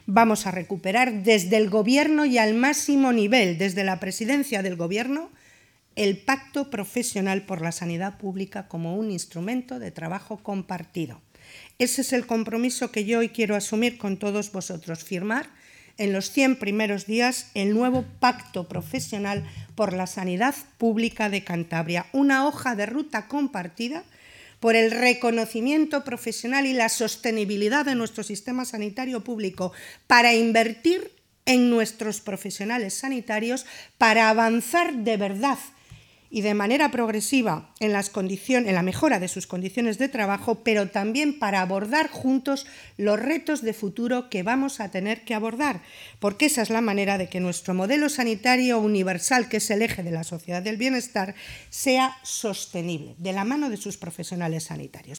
Vamos a recuperar desde el Gobierno y al máximo nivel, desde la presidencia del Gobierno, el pacto profesional por la sanidad pública como un instrumento de trabajo compartido. Ese es el compromiso que yo hoy quiero asumir con todos vosotros, firmar en los 100 primeros días el nuevo Pacto Profesional por la Sanidad Pública de Cantabria, una hoja de ruta compartida por el reconocimiento profesional y la sostenibilidad de nuestro sistema sanitario público para invertir en nuestros profesionales sanitarios, para avanzar de verdad y de manera progresiva en la mejora de sus condiciones de trabajo, pero también para abordar juntos los retos de futuro que vamos a tener que abordar, porque esa es la manera de que nuestro modelo sanitario universal, que es el eje de la sociedad del bienestar, sea sostenible, de la mano de sus profesionales sanitarios.